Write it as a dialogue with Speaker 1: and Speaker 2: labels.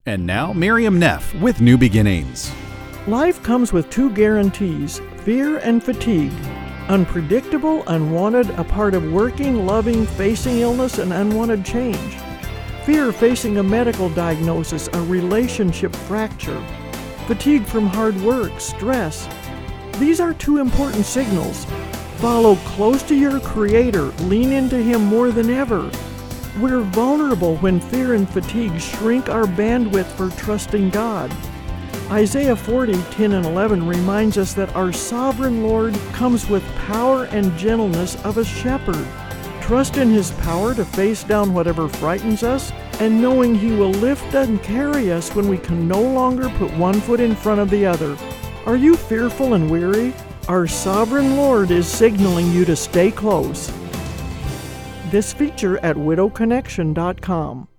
Speaker 1: And now, Miriam Neff with New Beginnings.
Speaker 2: Life comes with two guarantees, fear and fatigue. Unpredictable, unwanted, a part of working, loving, facing illness and unwanted change. Fear facing a medical diagnosis, a relationship fracture. Fatigue from hard work, stress. These are two important signals. Follow close to your Creator, lean into Him more than ever. We're vulnerable when fear and fatigue shrink our bandwidth for trusting God. Isaiah 40:10 and 11 reminds us that our sovereign Lord comes with power and gentleness of a shepherd. Trust in His power to face down whatever frightens us, and knowing He will lift and carry us when we can no longer put one foot in front of the other. Are you fearful and weary? Our sovereign Lord is signaling you to stay close. This feature at widowconnection.com.